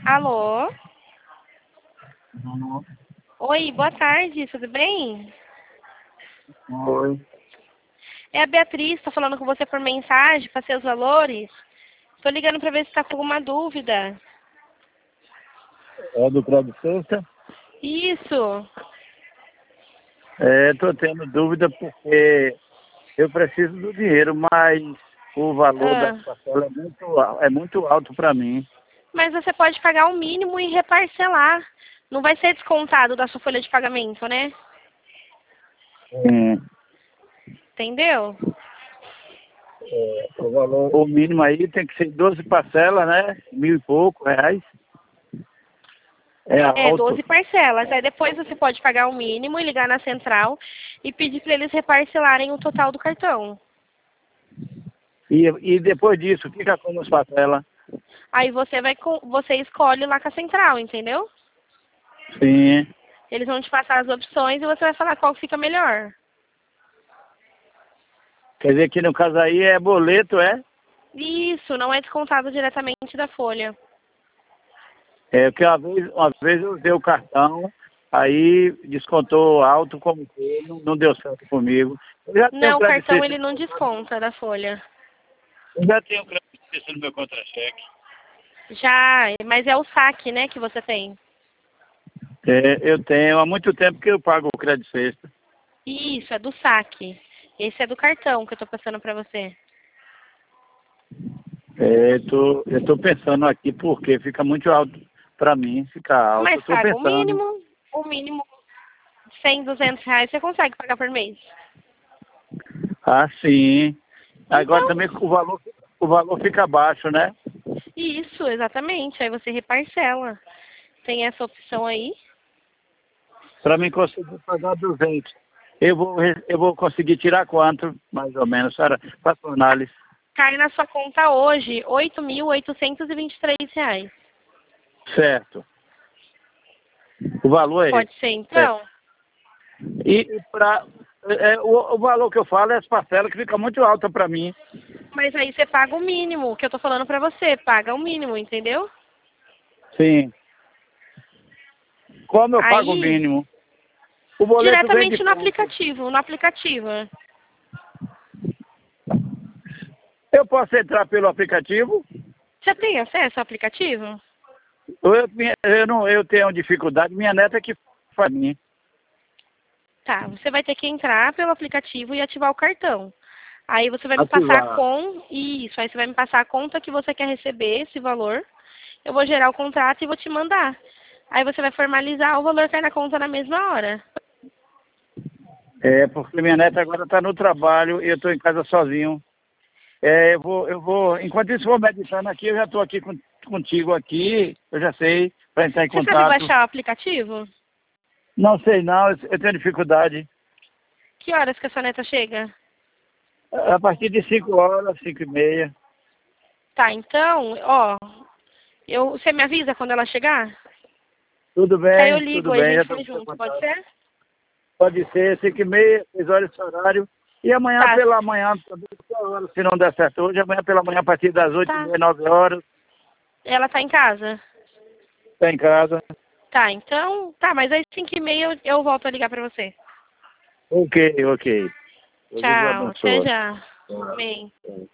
Alô? Não, Oi, boa tarde, tudo bem? oi. É a Beatriz, tô falando com você por mensagem, passei os valores. Tô ligando pra ver se tá com alguma dúvida. É do Crédito Sexta? Isso. Tô tendo dúvida porque eu preciso do dinheiro, mas o valor da Ah, parcela é muito alto para mim. mas você pode pagar o mínimo e reparcelar. Não vai ser descontado da sua folha de pagamento, né? Sim. Entendeu? O mínimo aí tem que ser 12 parcelas, né? R$ 1.000 e pouco. É É, alto. 12 parcelas. Aí depois você pode pagar o mínimo e ligar na central e pedir para eles reparcelarem o total do cartão. E depois disso, fica como as parcelas? Aí você escolhe lá com a central, entendeu? Sim. Eles vão te passar as opções e você vai falar qual fica melhor. Quer dizer que no caso aí é boleto, é? Isso, não é descontado diretamente da folha. É que uma vez eu usei o cartão, aí descontou alto como que não deu certo comigo. Eu já tenho Não, o crédito cartão Sexta, ele não desconta da folha. eu já tenho crédito Sexta no meu contra-cheque. Já, mas é o saque, né, que você tem. Eu tenho há muito tempo que eu pago o crédito Sexta. Isso, é do saque. Esse é do cartão que eu tô passando pra você. Eu tô pensando aqui porque fica muito alto para mim, fica alto. Eu Mas tô paga pensando. o mínimo, 100, R$ 200 você consegue pagar por mês. Ah, sim. Agora Então, também o valor fica baixo, né? isso, exatamente. Aí você reparcela. Tem essa opção aí. Para mim conseguir pagar 200. Eu vou conseguir tirar quanto, mais ou menos, Sara? Faça uma análise. Cai na sua conta hoje R$ 8.823. Certo. O valor é Pode esse. ser, Certo. então? O valor que eu falo é as parcelas que fica muito alta para mim. Mas aí você paga o mínimo, que eu tô falando pra você. Paga o mínimo, entendeu? Sim. Como eu pago o Aí, mínimo? O boleto vem de diretamente no quanto? aplicativo, no aplicativo. Eu posso entrar pelo aplicativo? Você tem acesso ao aplicativo? Eu tenho dificuldade, minha neta que faz mim. Tá, você vai ter que entrar pelo aplicativo e ativar o cartão. Aí você vai me passar Ativar. com isso, aí você vai me passar a conta que você quer receber, esse valor. Eu vou gerar o contrato e vou te mandar. Aí você vai formalizar, o valor cai na conta na mesma hora. Porque minha neta agora está no trabalho e eu estou em casa sozinho. Enquanto isso, vou meditando aqui, eu já estou aqui contigo aqui, eu já sei, para entrar em Você sabe contato. baixar o aplicativo? Não sei não, eu tenho dificuldade. Que horas que a sua neta chega? A partir de 5 horas, 5h30. Tá, então, ó, você me avisa quando ela chegar? Que aí eu Tudo ligo e a bem, já gente estou vai com seu junto, pode contato. ser? Pode ser 5h30, 6 horas esse horário. E amanhã Tá, pela manhã, também, se não der certo hoje, amanhã pela manhã, a partir das 8h30, tá. 9 horas, Ela tá em casa? está em casa. Tá, então, tá, mas às 5h30 eu volto a ligar pra você. Ok, ok. Deus Tchau, até abençoe. já. Amém.